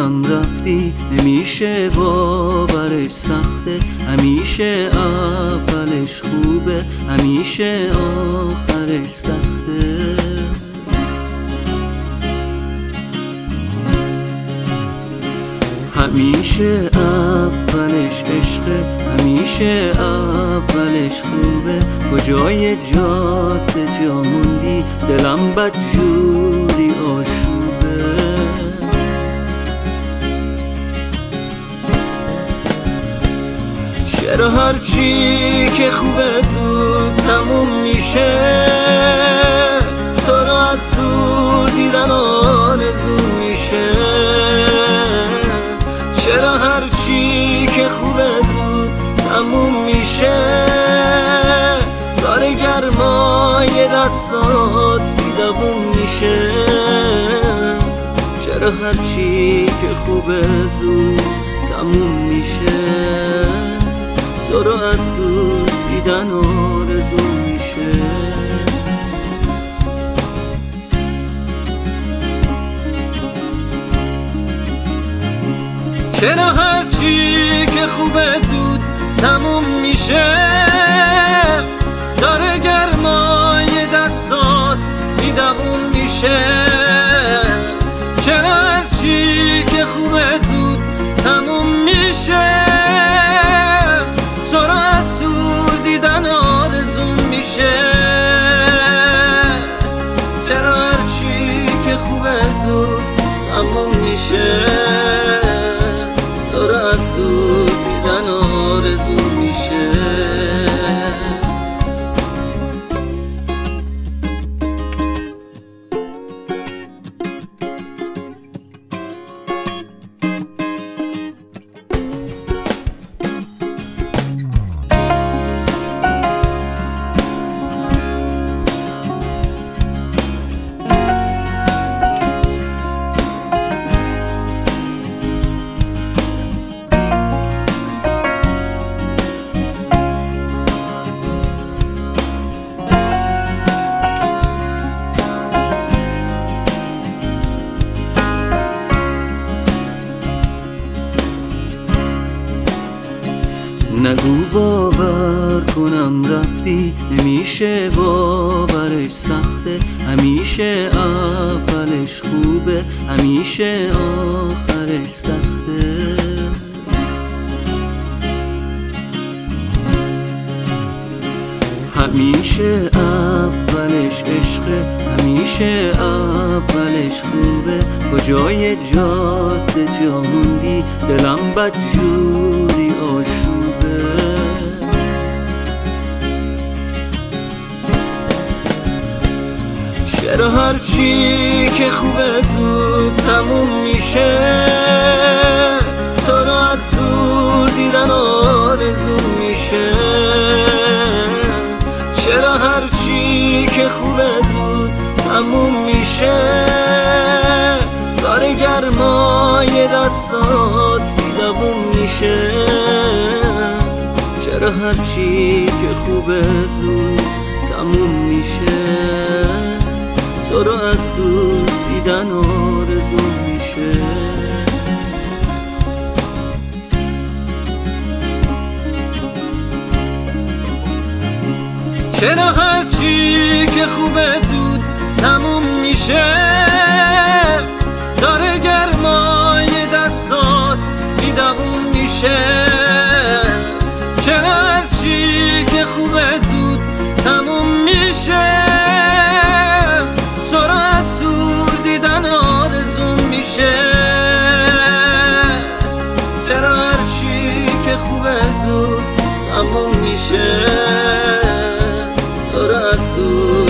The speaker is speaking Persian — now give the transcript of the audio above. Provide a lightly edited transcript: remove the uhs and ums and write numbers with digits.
کنم رفتی، نمیشه باورش سخته، همیشه اولش خوبه، همیشه آخرش سخته. همیشه اولش عشقه، همیشه اولش خوبه، کجای جاده جا موندی، دلم بدجوری آشوبه. چرا هرچی که خوبه زود تموم میشه، تو رو از دور دیدن آرزو میشه. چرا هرچی که خوبه زود تموم میشه، داره گرمای دستات بیدبون میشه. چرا هرچی که خوبه زود تموم میشه، تو رو از دور دیدن آرزو میشه. چرا هرچی که خوبه زود تموم میشه، داره گرمای دستات بیدبون میشه. چرا هرچی که خوبه زود تموم میشه، تو رو از دور دیدن آرزو میشه. چرا هرچی که خوبه زود تموم میشه، تو رو از دور دیدن آرزو میشه. نگو باور کنم رفتی، نمیشه باورش سخته، همیشه اولش خوبه، همیشه آخرش سخته. همیشه اولش عشقه، همیشه اولش خوبه، کجای جاده جا موندی، دلم بدجوری آشوبه. چرا هرچی که خوبه زود تموم میشه، تو رو از دور دیدن آرزو میشه. چرا هرچی که خوبه زود تموم میشه، داره گرمای دستات بیدبون میشه. چرا هرچی که خوبه زود تموم میشه، تو رو از دور دیدن آرزو میشه. چرا هرچی که خوبه زود تموم میشه، داره گرمای دستات بیدبون میشه. چرا هرچی که خوبه زود تموم میشه، تو رو از دور دیدن آرزو میشه. چرا هرچی که خوبه زود تموم میشه، تو رو از دور